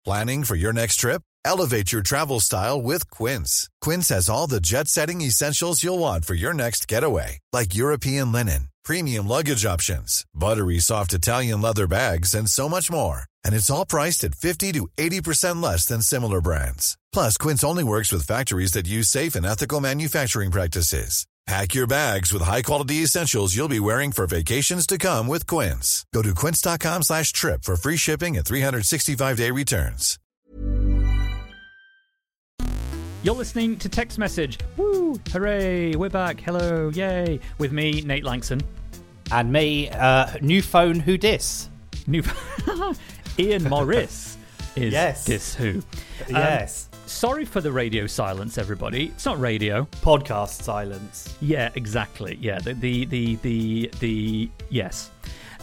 Planning for your next trip? Elevate your travel style with Quince. Quince has all the jet-setting essentials you'll want for your next getaway, like European linen, premium luggage options, buttery soft Italian leather bags, and so much more. And it's all priced at 50 to 80% less than similar brands. Plus, Quince only works with factories that use safe and ethical manufacturing practices. Pack your bags with high-quality essentials you'll be wearing for vacations to come with Quince. Go to quince.com/trip for free shipping and 365-day returns. You're listening to Text Message. Woo! Hooray! We're back. Hello! Yay! With me, Nate Langson. And me, new phone who dis? Ian Morris is Yes. Dis Who. Yes. Sorry for the radio silence, everybody. It's not radio. Podcast silence. Yeah, exactly. Yeah, the yes.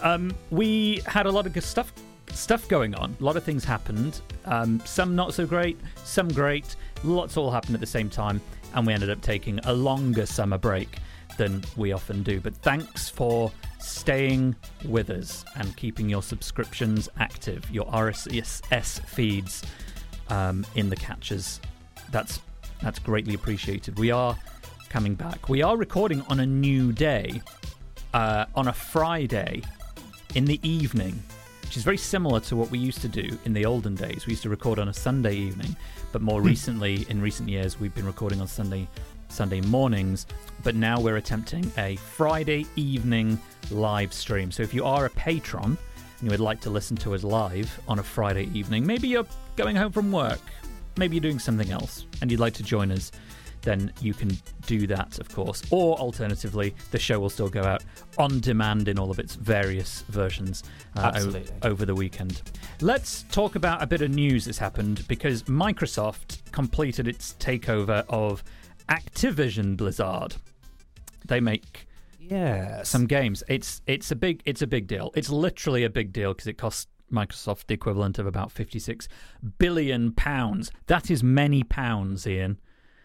We had a lot of good stuff going on. A lot of things happened. Some not so great, some great. Lots all happened at the same time, and we ended up taking a longer summer break than we often do. But thanks for staying with us and keeping your subscriptions active, your RSS feeds in the catches. That's greatly appreciated. We are coming back. We are recording on a new day, on a Friday in the evening, which is very similar to what we used to do in the olden days. We used to record on a Sunday evening, but more recently, in recent years, we've been recording on Sunday mornings. But now we're attempting a Friday evening live stream. So if you are a patron and you would like to listen to us live on a Friday evening, maybe you're going home from work, maybe you're doing something else, and you'd like to join us, then you can do that, of course. Or alternatively, the show will still go out on demand in all of its various versions over the weekend. Let's talk about a bit of news that's happened, because Microsoft completed its takeover of Activision Blizzard. They make some games. It's a big deal. It's literally a big deal because it costs Microsoft the equivalent of about £56 billion. That is many pounds, Ian.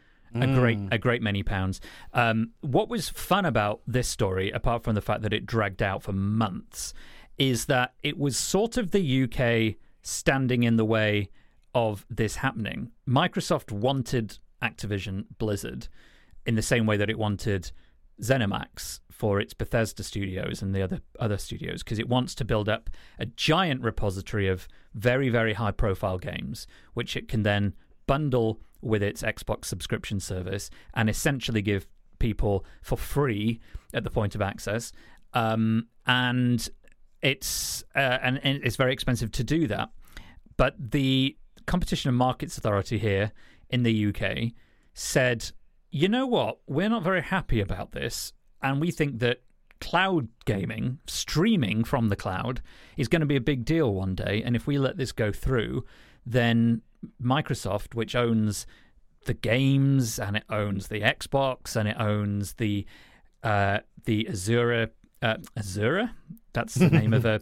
A great many pounds. What was fun about this story, apart from the fact that it dragged out for months, is that it was sort of the UK standing in the way of this happening. Microsoft wanted Activision Blizzard in the same way that it wanted ZeniMax for its Bethesda studios and the other studios, because it wants to build up a giant repository of very, very high-profile games, which it can then bundle with its Xbox subscription service and essentially give people for free at the point of access. And it's very expensive to do that. But the Competition and Markets Authority here in the UK said, you know what, we're not very happy about this, and we think that cloud gaming, streaming from the cloud, is going to be a big deal one day, and if we let this go through, then Microsoft, which owns the games, and it owns the Xbox, and it owns the Azura, that's the name of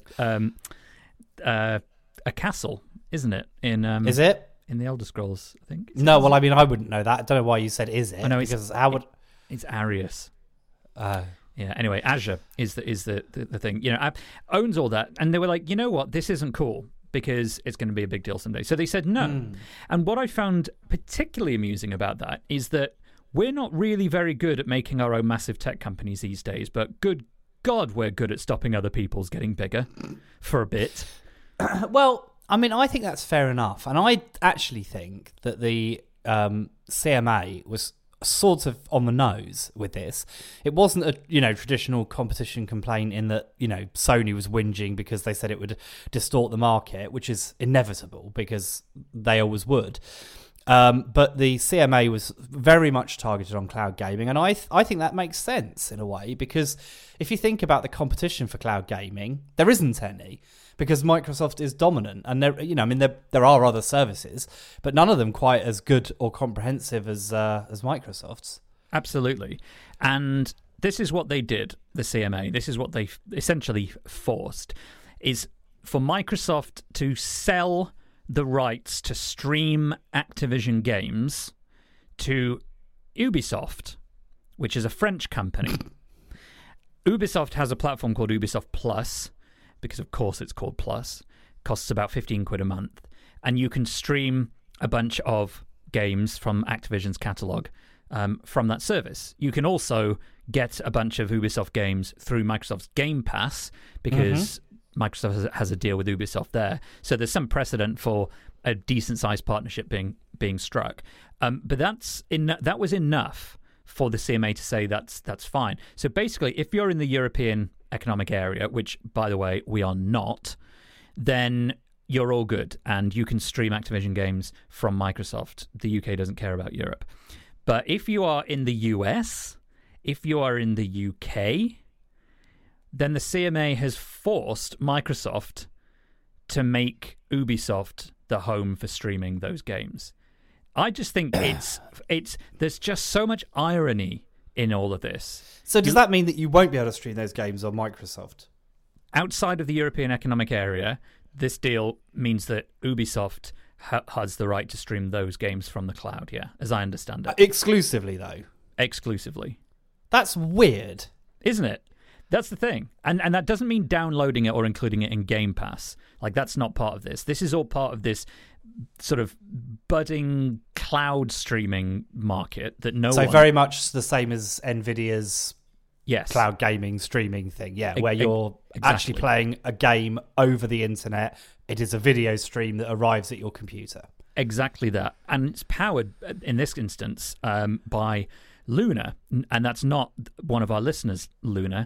a castle, isn't it? Is it? In the Elder Scrolls, I think. No, well, I mean, I wouldn't know that. I don't know why you said "is it?" I know it's Arius. Yeah. Anyway, Azure is the thing. You know, owns all that, and they were like, you know what, this isn't cool because it's going to be a big deal someday. So they said no. And what I found particularly amusing about that is that we're not really very good at making our own massive tech companies these days, but good God, we're good at stopping other people's getting bigger for a bit. Well, I mean, I think that's fair enough. And I actually think that the CMA was sort of on the nose with this. It wasn't a traditional competition complaint in that Sony was whinging because they said it would distort the market, which is inevitable because they always would. But the CMA was very much targeted on cloud gaming, and I think that makes sense in a way, because if you think about the competition for cloud gaming, there isn't any, because Microsoft is dominant, and there are other services, but none of them quite as good or comprehensive as Microsoft's. Absolutely, and this is what they did. The CMA. This is what they essentially forced: is for Microsoft to sell the rights to stream Activision games to Ubisoft, which is a French company. Ubisoft has a platform called Ubisoft Plus, because of course it's called Plus. Costs about £15 a month. and you can stream a bunch of games from Activision's catalog from that service. You can also get a bunch of Ubisoft games through Microsoft's Game Pass because Microsoft has a deal with Ubisoft there. So there's some precedent for a decent-sized partnership being struck. But that was enough for the CMA to say that's fine. So basically, if you're in the European Economic Area, which, by the way, we are not, then you're all good, and you can stream Activision games from Microsoft. The UK doesn't care about Europe. But if you are in the US, if you are in the UK, then the CMA has forced Microsoft to make Ubisoft the home for streaming those games. I just think there's just so much irony in all of this. So does that mean that you won't be able to stream those games on Microsoft? Outside of the European Economic Area, this deal means that Ubisoft has the right to stream those games from the cloud, yeah, as I understand it. Exclusively, though? Exclusively. That's weird. Isn't it? That's the thing. And that doesn't mean downloading it or including it in Game Pass. Like, that's not part of this. This is all part of this sort of budding cloud streaming market that So very much the same as NVIDIA's cloud gaming streaming thing, where you're actually playing a game over the internet. It is a video stream that arrives at your computer. Exactly that. And it's powered, in this instance, by Luna. And that's not one of our listeners, Luna,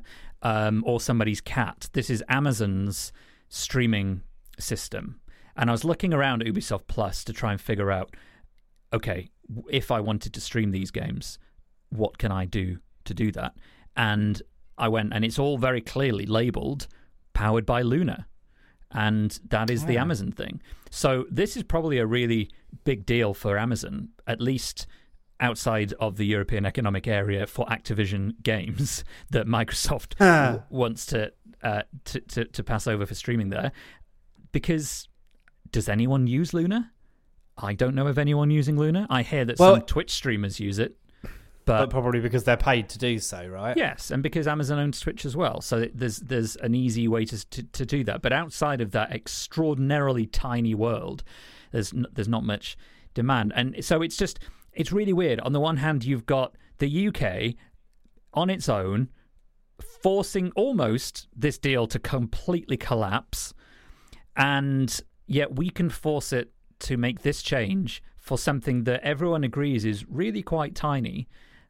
or somebody's cat. This is Amazon's streaming system. And I was looking around at Ubisoft Plus to try and figure out, okay, if I wanted to stream these games, what can I do to do that? And I went, and it's all very clearly labeled powered by Luna. And that is the Amazon thing. So this is probably a really big deal for Amazon, at least outside of the European Economic Area, for Activision games that Microsoft wants to pass over for streaming there. Because does anyone use Luna? I don't know of anyone using Luna. I hear that some Twitch streamers use it. But probably because they're paid to do so, right? Yes, and because Amazon owns Twitch as well. So there's an easy way to do that. But outside of that extraordinarily tiny world, there's not much demand. And so it's really weird. On the one hand, you've got the UK on its own forcing almost this deal to completely collapse. And yet we can force it to make this change for something that everyone agrees is really quite tiny.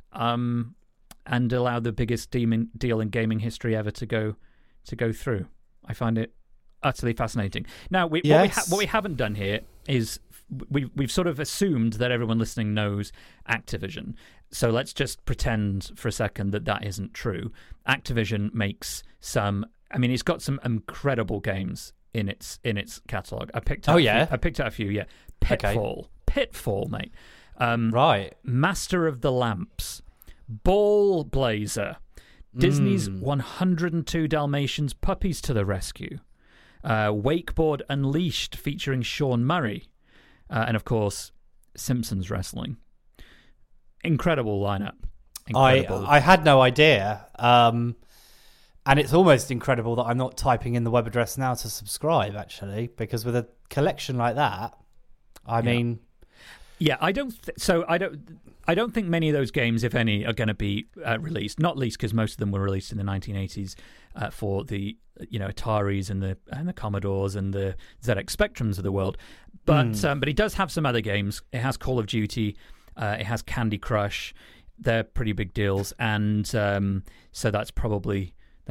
And allow the biggest deal in gaming history ever to go through. I find it utterly fascinating. Now, what we haven't done here is we've sort of assumed that everyone listening knows Activision. So let's just pretend for a second that isn't true. Activision makes it's got some incredible games in its catalog. I picked out a few. Yeah, Pitfall, mate. Right. Master of the Lamps, Ball Blazer, Disney's 102 Dalmatians Puppies to the Rescue, Wakeboard Unleashed featuring Sean Murray, and of course, Simpsons Wrestling. Incredible lineup. Incredible. I had no idea. And it's almost incredible that I'm not typing in the web address now to subscribe, actually, because with a collection like that, I mean... Yeah, I don't think many of those games, if any, are going to be released. Not least because most of them were released in the 1980s for the Ataris and the Commodores and the ZX Spectrums of the world. But it does have some other games. It has Call of Duty. It has Candy Crush. They're pretty big deals, and so that's probably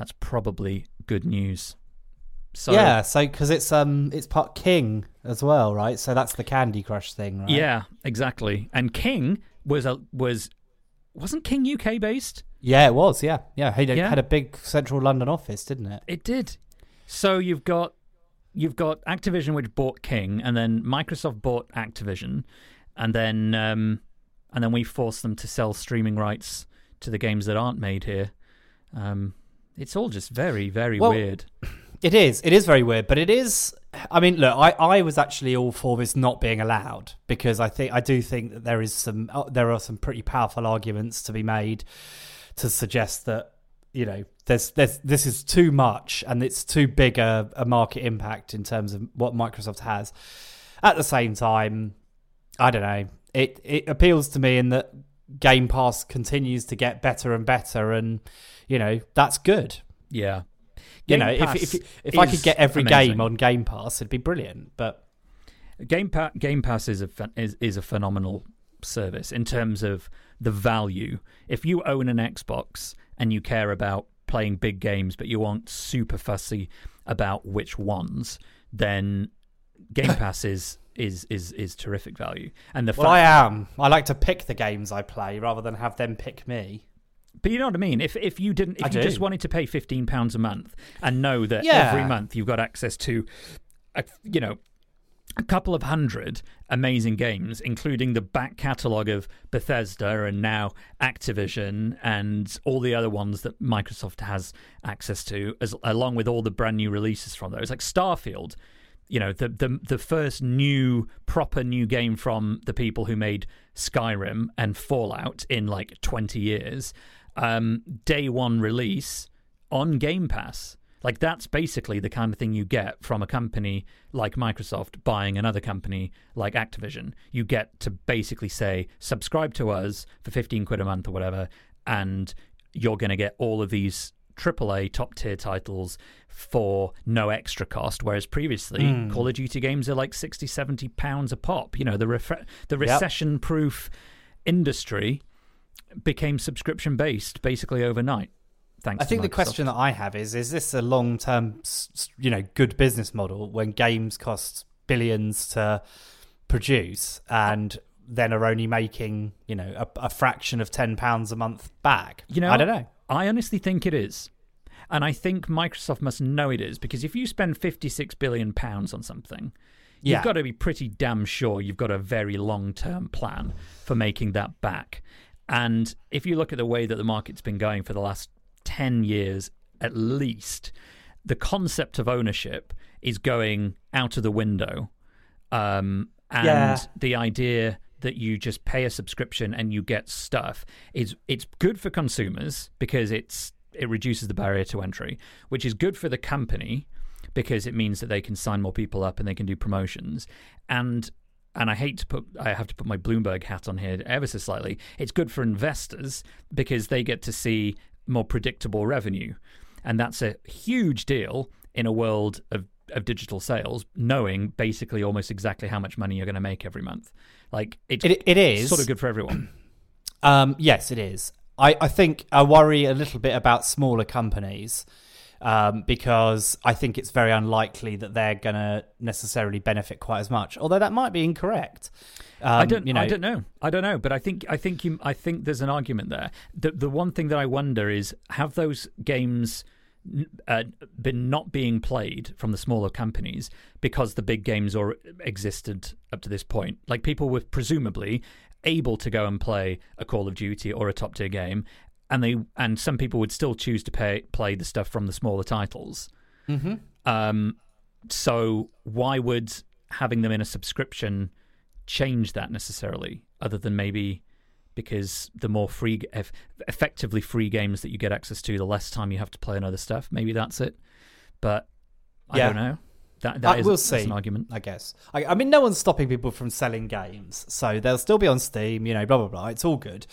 good news. So, yeah, because it's part King as well, right? So that's the Candy Crush thing, right? Yeah, exactly. And King wasn't King UK based? Yeah, it was. Yeah. It had a big central London office, didn't it? It did. So you've got Activision, which bought King, and then Microsoft bought Activision, and then we forced them to sell streaming rights to the games that aren't made here. It's all just very, very weird. It is very weird, but it is. I mean, look, I was actually all for this not being allowed because I do think that there are some pretty powerful arguments to be made to suggest that this is too much and it's too big a market impact in terms of what Microsoft has. at the same time, I don't know. It appeals to me in that Game Pass continues to get better and better, and that's good. Yeah. If I could get every amazing game on Game Pass, it'd be brilliant. But Game Pass is a phenomenal service in terms of the value. If you own an Xbox and you care about playing big games, but you aren't super fussy about which ones, then Game Pass is terrific value. And I am. I like to pick the games I play rather than have them pick me. But you know what I mean? If you just wanted to pay £15 a month and know that every month you've got access to a couple of hundred amazing games, including the back catalogue of Bethesda and now Activision and all the other ones that Microsoft has access to, along with all the brand new releases from those, like Starfield, the first proper new game from the people who made Skyrim and Fallout in like 20 years, day one release on Game Pass. Like, that's basically the kind of thing you get from a company like Microsoft buying another company like Activision. You get to basically say, subscribe to us for 15 quid a month or whatever, and you're going to get all of these AAA top-tier titles for no extra cost, whereas previously Call of Duty games are like 60, 70 pounds a pop. The recession-proof industry became subscription-based basically overnight. I think the question that I have is this a long-term, good business model when games cost billions to produce and then are only making, a fraction of £10 a month back? I don't know. I honestly think it is. And I think Microsoft must know it is, because if you spend £56 billion on something, you've got to be pretty damn sure you've got a very long-term plan for making that back. And if you look at the way that the market's been going for the last 10 years at least, the concept of ownership is going out of the window. And the idea that you just pay a subscription and you get stuff it's good for consumers because it reduces the barrier to entry, which is good for the company because it means that they can sign more people up and they can do promotions. And I have to put my Bloomberg hat on here ever so slightly. It's good for investors because they get to see more predictable revenue, and that's a huge deal in a world of digital sales, knowing basically almost exactly how much money you're going to make every month. Like it is sort of good for everyone. Yes, it is. I think I worry a little bit about smaller companies because I think it's very unlikely that they're going to necessarily benefit quite as much. Although that might be incorrect. I don't know, but I think there's an argument there. The one thing that I wonder is, have those games been not being played from the smaller companies because the big games existed up to this point? Like, people were presumably able to go and play a Call of Duty or a top tier game, and some people would still choose to play the stuff from the smaller titles. Mm-hmm. So why would having them in a subscription change that necessarily, other than maybe because the more effectively free games that you get access to, the less time you have to play on other stuff? Maybe that's it. But I don't know. That's an argument, I guess. I mean, no one's stopping people from selling games, so they'll still be on Steam. Blah blah blah. It's all good.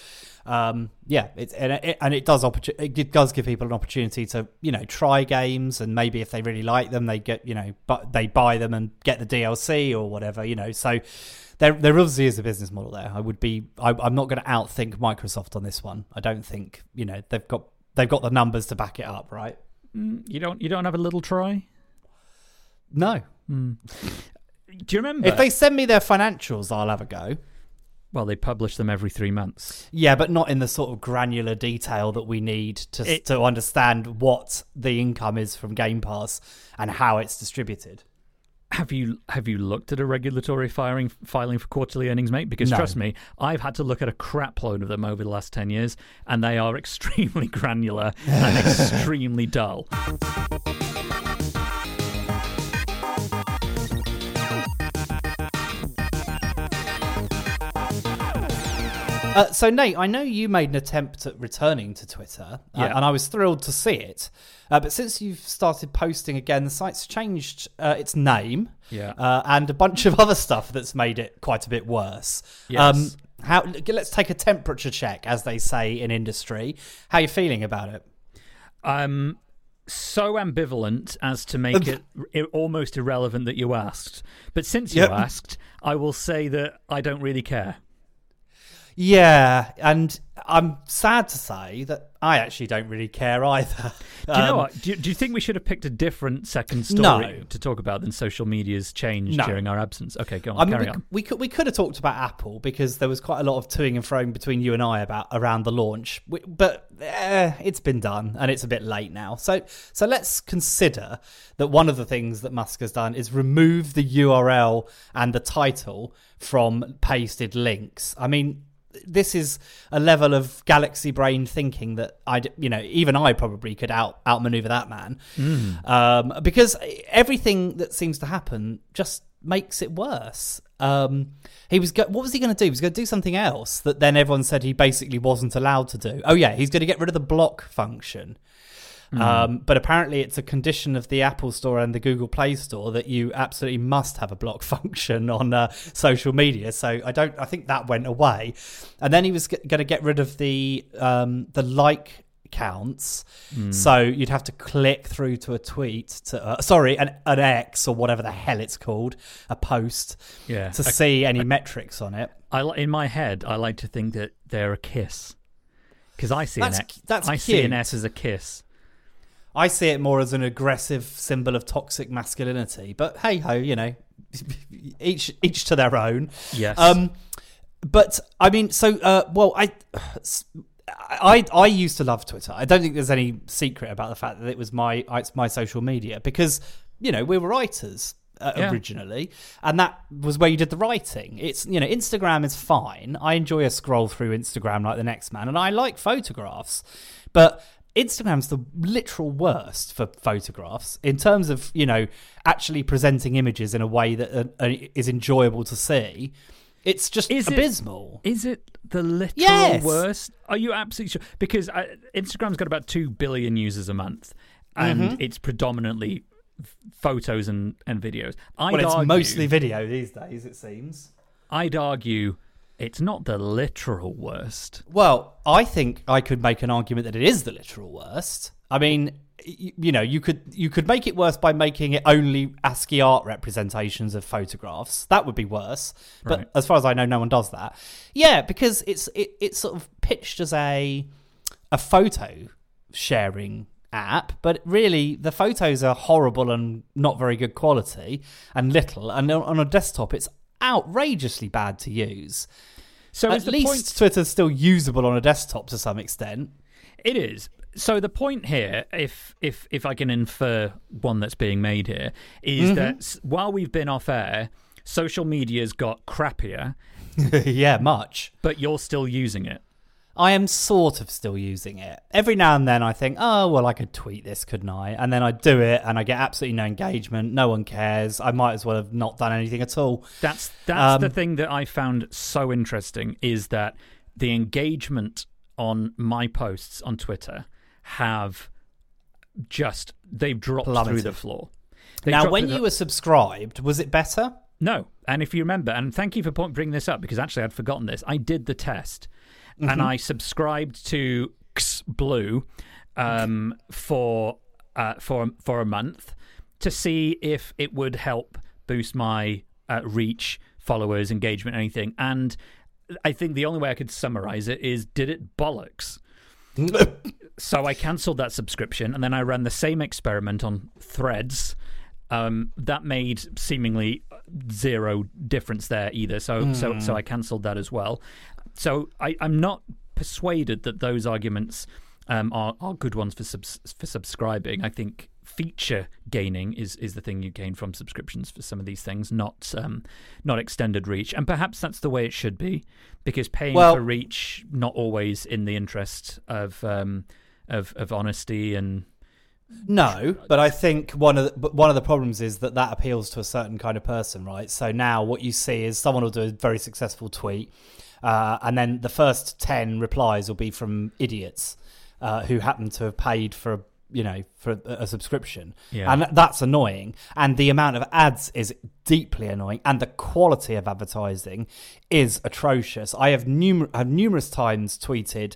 It does give people an opportunity to try games, and maybe if they really like them, they get they buy them and get the DLC or whatever. So there obviously is a business model there. I'm not going to outthink Microsoft on this one. I don't think they've got the numbers to back it up, right? You don't have a little try. No. Do you remember? If they send me their financials, I'll have a go. Well, they publish them every 3 months. Yeah, but not in the sort of granular detail that we need to understand what the income is from Game Pass and how it's distributed. Have you looked at a regulatory filing for quarterly earnings, mate? Because trust me, I've had to look at a crap load of them over the last 10 years, and they are extremely granular and extremely dull. So, Nate, I know you made an attempt at returning to Twitter, and I was thrilled to see it. But since you've started posting again, the site's changed its name and a bunch of other stuff that's made it quite a bit worse. Yes. Let's take a temperature check, as they say in industry. How are you feeling about it? So ambivalent as to make it almost irrelevant that you asked. But since you asked, I will say that I don't really care. Yeah, and I'm sad to say that I actually don't really care either. Do you know what? Do you think we should have picked a different second story to talk about than social media's change during our absence? Okay, go on, carry on. We could have talked about Apple because there was quite a lot of toing and froing between you and I around the launch, but it's been done and it's a bit late now. So let's consider that one of the things that Musk has done is remove the URL and the title from pasted links. I mean, this is a level of galaxy brain thinking that even I probably could outmaneuver that man, because everything that seems to happen just makes it worse. What was he going to do? He was going to do something else that then everyone said he basically wasn't allowed to do. Oh yeah, he's going to get rid of the block function. But apparently it's a condition of the Apple Store and the Google Play Store that you absolutely must have a block function on social media. So I think that went away. And then he was going to get rid of the like counts. So you'd have to click through to a tweet, an X or whatever the hell it's called, a post, to see any metrics on it. In my head, I like to think that they're a kiss. Because I see see an S as a kiss. I see it more as an aggressive symbol of toxic masculinity, but hey ho, each to their own. Yes. But I mean, I used to love Twitter. I don't think there's any secret about the fact that it's my social media because we were writers originally, and that was where you did the writing. It's Instagram is fine. I enjoy a scroll through Instagram like the next man, and I like photographs, but Instagram's the literal worst for photographs in terms of, actually presenting images in a way that is enjoyable to see. It's just abysmal. Is it the literal worst? Are you absolutely sure? Because Instagram's got about 2 billion users a month, and it's predominantly photos and videos. It's mostly video these days, it seems. I'd argue it's not the literal worst. Well, I think I could make an argument that it is the literal worst. I mean, you could make it worse by making it only ASCII art representations of photographs. That would be worse. But as far as I know, no one does that. Yeah, because it's sort of pitched as a photo sharing app, but really the photos are horrible and not very good quality and little. And on a desktop, it's outrageously bad to use. So at least Twitter's still usable on a desktop to some extent. It is. So the point here, if I can infer one that's being made here, is that while we've been off air, social media's got crappier. Yeah, much. But you're still using it. I am sort of still using it. Every now and then I think, oh, well, I could tweet this, couldn't I? And then I do it and I get absolutely no engagement. No one cares. I might as well have not done anything at all. That's the thing that I found so interesting is that the engagement on my posts on Twitter they've dropped through the floor. Now, when you were subscribed, was it better? No. And if you remember, and thank you for bringing this up because actually I'd forgotten this. I did the test. And I subscribed to Blue for a month to see if it would help boost my reach, followers, engagement, anything. And I think the only way I could summarize it is, did it bollocks? So I cancelled that subscription, and then I ran the same experiment on Threads. That made seemingly zero difference there either. So I cancelled that as well. So I'm not persuaded that those arguments are good ones for subscribing. I think feature gaining is the thing you gain from subscriptions for some of these things, not extended reach. And perhaps that's the way it should be, because paying for reach not always in the interest of honesty and. No, but I think one of the problems is that appeals to a certain kind of person, right? So now what you see is someone will do a very successful tweet. and then the first 10 replies will be from idiots who happen to have paid for a subscription. And that's annoying, and the amount of ads is deeply annoying, and the quality of advertising is atrocious. I have numerous times tweeted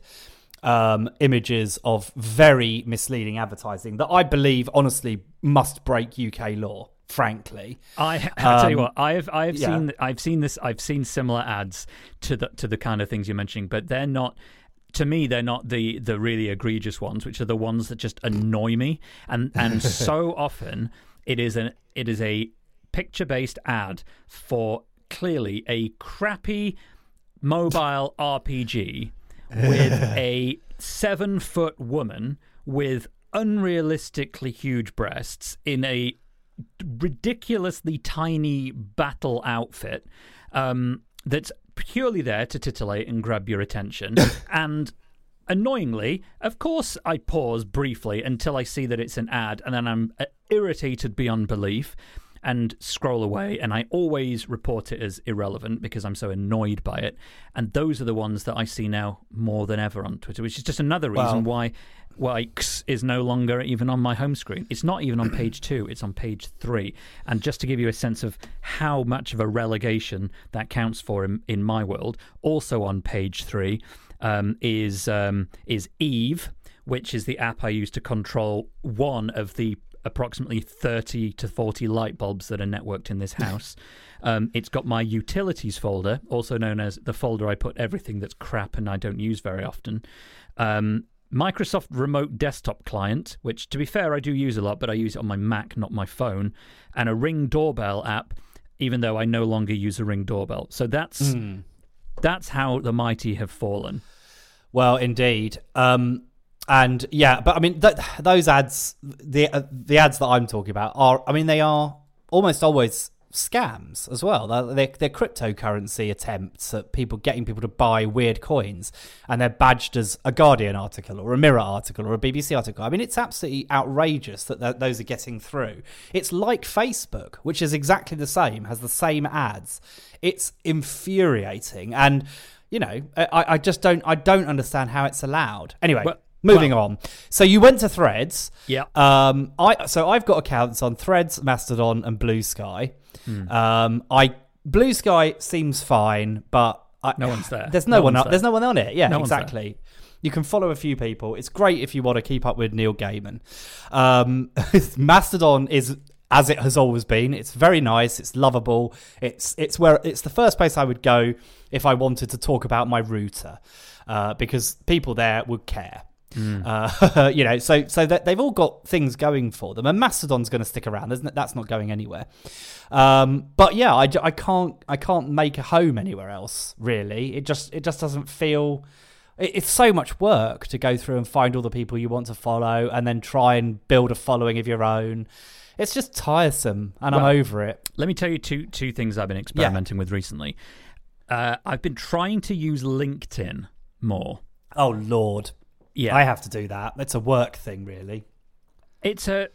images of very misleading advertising that I believe honestly must break UK law. Frankly, I tell you what, I've seen similar ads to the kind of things you're mentioning, but they're not. To me, they're not the really egregious ones, which are the ones that just annoy me. And so often it is a picture-based ad for clearly a crappy mobile RPG with a 7-foot woman with unrealistically huge breasts in a ridiculously tiny battle outfit that's purely there to titillate and grab your attention. And annoyingly, of course, I pause briefly until I see that it's an ad, and then I'm irritated beyond belief and scroll away, and I always report it as irrelevant because I'm so annoyed by it. And those are the ones that I see now more than ever on Twitter, which is just another reason why X is no longer even on my home screen. It's not even on page 2, it's on page 3. And just to give you a sense of how much of a relegation that counts for in my world, also on page 3 is Eve, which is the app I use to control one of the approximately 30 to 40 light bulbs that are networked in this house. It's got my utilities folder, also known as the folder I put everything that's crap and I don't use very often. Microsoft Remote Desktop Client, which, to be fair, I do use a lot, but I use it on my Mac, not my phone, and a Ring doorbell app, even though I no longer use a Ring doorbell. So that's how the mighty have fallen. Well, indeed. And yeah, but I mean, those ads, the ads that I'm talking about they are almost always scams as well. They're cryptocurrency attempts at getting people to buy weird coins, and they're badged as a Guardian article or a Mirror article or a BBC article. I mean, it's absolutely outrageous that those are getting through. It's like Facebook, which is exactly the same, has the same ads. It's infuriating, and I just don't understand how it's allowed. Anyway. Moving on. So you went to Threads. Yeah. I've got accounts on Threads, Mastodon, and Blue Sky. Blue Sky seems fine, but no one's there. There's no one on it. Yeah, exactly. You can follow a few people. It's great if you want to keep up with Neil Gaiman. Mastodon is as it has always been. It's very nice. It's lovable. It's the first place I would go if I wanted to talk about my router, because people there would care. So that they've all got things going for them, and Mastodon's going to stick around. That's not going anywhere. But yeah, I can't make a home anywhere else. Really, it just doesn't feel. It's so much work to go through and find all the people you want to follow, and then try and build a following of your own. It's just tiresome, and I'm over it. Let me tell you two things I've been experimenting with recently. I've been trying to use LinkedIn more. Oh Lord. Yeah, I have to do that. It's a work thing, really. It's a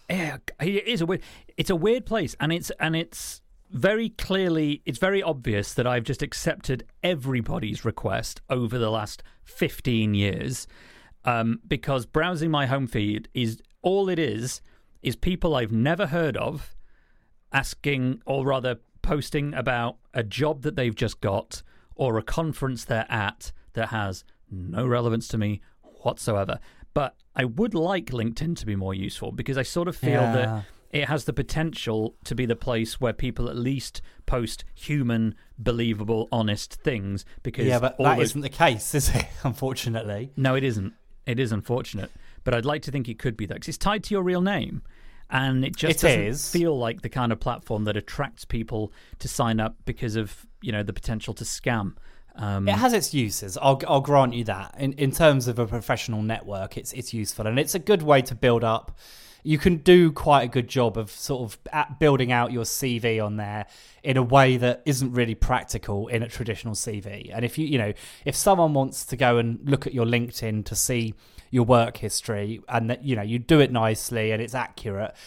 weird place, and it's very clearly, it's very obvious that I've just accepted everybody's request over the last 15 years, because browsing my home feed is people I've never heard of asking, or rather posting about a job that they've just got or a conference they're at that has no relevance to me whatsoever. But I would like LinkedIn to be more useful, because I sort of feel that it has the potential to be the place where people at least post human, believable, honest things. Because but that isn't the case, is it? Unfortunately. No, it isn't. It is unfortunate. But I'd like to think it could be that, because it's tied to your real name. And it just doesn't feel like the kind of platform that attracts people to sign up because of, the potential to scam. It has its uses. I'll grant you that. In terms of a professional network, it's useful, and it's a good way to build up. You can do quite a good job of sort of building out your CV on there in a way that isn't really practical in a traditional CV. And if someone wants to go and look at your LinkedIn to see your work history, and that you do it nicely and it's accurate,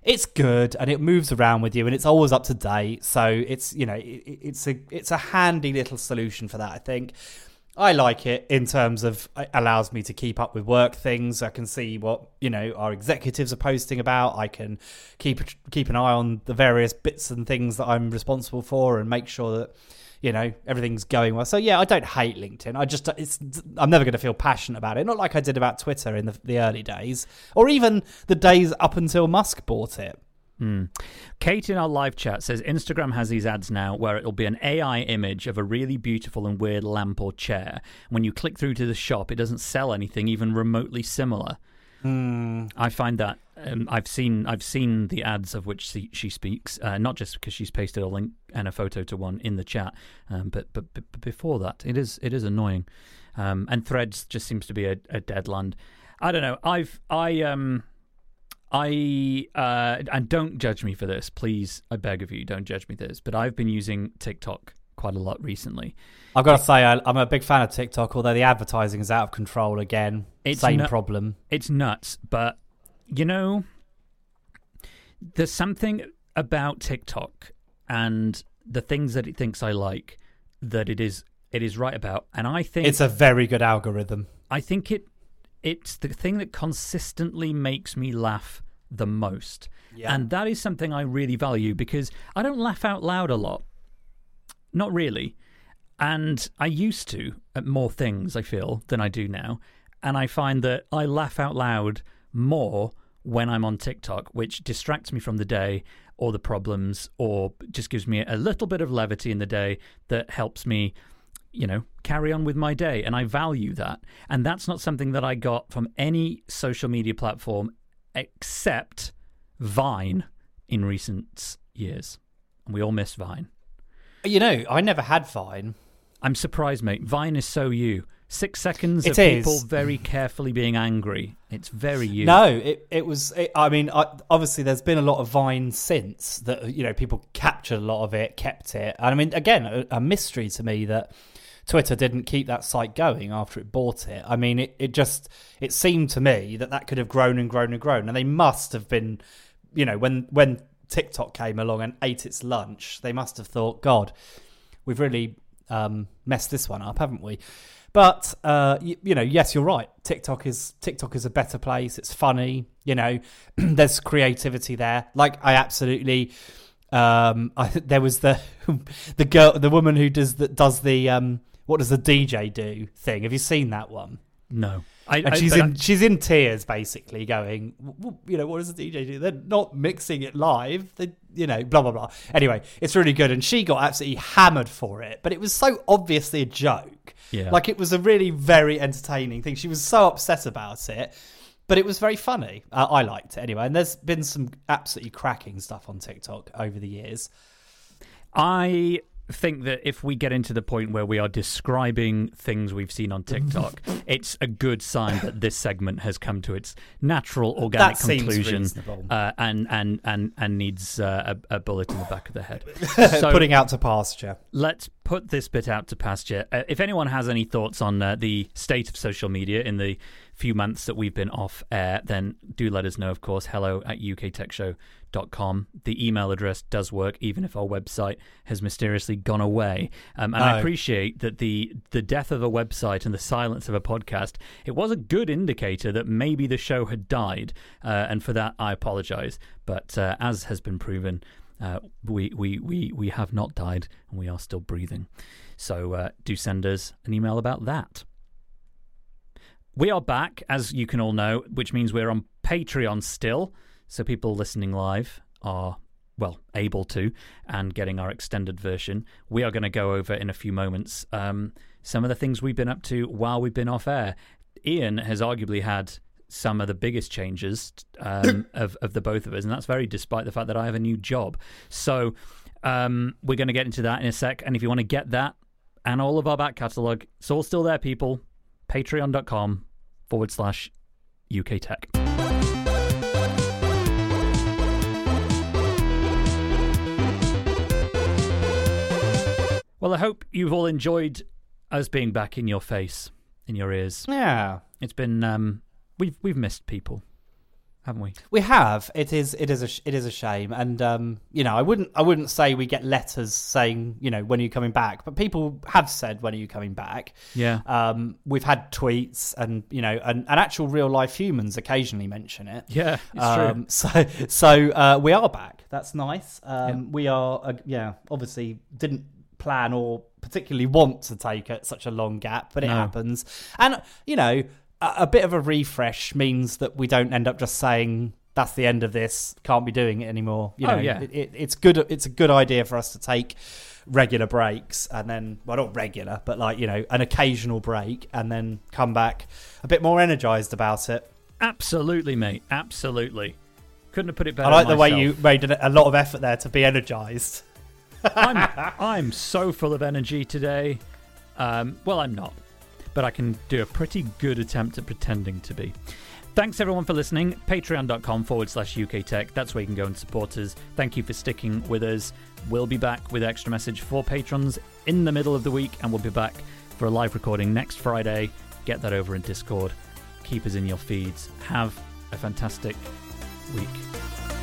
it's good and it moves around with you and it's always up to date. So it's, you know, it's a handy little solution for that, I think. I like it in terms of it allows me to keep up with work things. I can see what, you know, our executives are posting about. I can keep an eye on the various bits and things that I'm responsible for and make sure that, you know, everything's going well. So yeah, I don't hate LinkedIn. I'm never going to feel passionate about it. Not like I did about Twitter in the early days, or even the days up until Musk bought it. Kate in our live chat says Instagram has these ads now where it'll be an AI image of a really beautiful and weird lamp or chair. When you click through to the shop, it doesn't sell anything even remotely similar. I find that I've seen the ads of which she speaks, not just because she's pasted a link and a photo to one in the chat, but before that, it is annoying. And Threads just seems to be a dead land. I don't know. And don't judge me for this, please. I beg of you, don't judge me for this. But I've been using TikTok quite a lot recently. I've got to say, I'm a big fan of TikTok, although the advertising is out of control again. Same problem. It's nuts, but you know, there's something about TikTok and the things that it thinks I like that it is right about, and I think it's a very good algorithm. I think it's the thing that consistently makes me laugh the most. Yeah. And that is something I really value because I don't laugh out loud a lot. Not really. And I used to at more things, I feel, than I do now. And I find that I laugh out loud more when I'm on TikTok, which distracts me from the day or the problems or just gives me a little bit of levity in the day that helps me, you know, carry on with my day. And I value that. And that's not something that I got from any social media platform except Vine in recent years. And we all miss Vine. You know, I never had Vine. I'm surprised, mate. Vine is so you. 6 seconds of people very carefully being angry. It's very you. No, it was... I mean, obviously there's been a lot of Vine since that, you know, people captured a lot of it, kept it. And I mean, again, a mystery to me that Twitter didn't keep that site going after it bought it. I mean, it seemed to me that could have grown and grown and grown. And they must have been, you know, when TikTok came along and ate its lunch, they must have thought, God, we've really messed this one up, haven't we? But you know, yes, you're right. TikTok is a better place. It's funny, you know. There's creativity there. Like I absolutely, there was the woman who does the what does the DJ do thing. Have you seen that one? No. She's in tears, basically going, you know, what does the DJ do? They're not mixing it live. They, you know, blah, blah, blah. Anyway, it's really good. And she got absolutely hammered for it. But it was so obviously a joke. Yeah. Like, it was a really very entertaining thing. She was so upset about it. But it was very funny. I liked it anyway. And there's been some absolutely cracking stuff on TikTok over the years. I think that if we get into the point where we are describing things we've seen on TikTok, it's a good sign that this segment has come to its natural, organic conclusion, and needs a bullet in the back of the head. So, putting out to pasture. Let's put this bit out to pasture. If anyone has any thoughts on the state of social media in the few months that we've been off air, then do let us know, of course. hello@uktechshow.com. The email address does work, even if our website has mysteriously gone away. And I appreciate that the death of a website and the silence of a podcast, it was a good indicator that maybe the show had died. And for that, I apologize. But as has been proven, we have not died and we are still breathing. So do send us an email about that. We are back, as you can all know, which means we're on Patreon still. So people listening live are, well, able to, and getting our extended version. We are going to go over in a few moments some of the things we've been up to while we've been off air. Ian has arguably had some of the biggest changes of the both of us, and that's very despite the fact that I have a new job. So we're going to get into that in a sec. And if you want to get that and all of our back catalogue, it's all still there, people. Patreon.com/UK Tech. Well, I hope you've all enjoyed us being back in your face, in your ears. Yeah. It's been, we've missed people. haven't we? We have. It is a shame, and I wouldn't say we get letters saying, when are you coming back, but people have said, when are you coming back? Yeah. We've had tweets, and and actual real life humans occasionally mention it. Yeah, it's true. So we are back. That's nice. We are. Obviously didn't plan or particularly want to take such a long gap, but it happens, and a bit of a refresh means that we don't end up just saying that's the end of this, can't be doing it anymore. It's good. It's a good idea for us to take regular breaks, and then, well, not regular, but an occasional break, and then come back a bit more energized about it. Absolutely, mate. Absolutely. Couldn't have put it better. I like the way you made a lot of effort there to be energized. I'm so full of energy today. Well, I'm not, but I can do a pretty good attempt at pretending to be. Thanks everyone for listening. Patreon.com/UK Tech. That's where you can go and support us. Thank you for sticking with us. We'll be back with Extra Message for patrons in the middle of the week, and we'll be back for a live recording next Friday. Get that over in Discord. Keep us in your feeds. Have a fantastic week.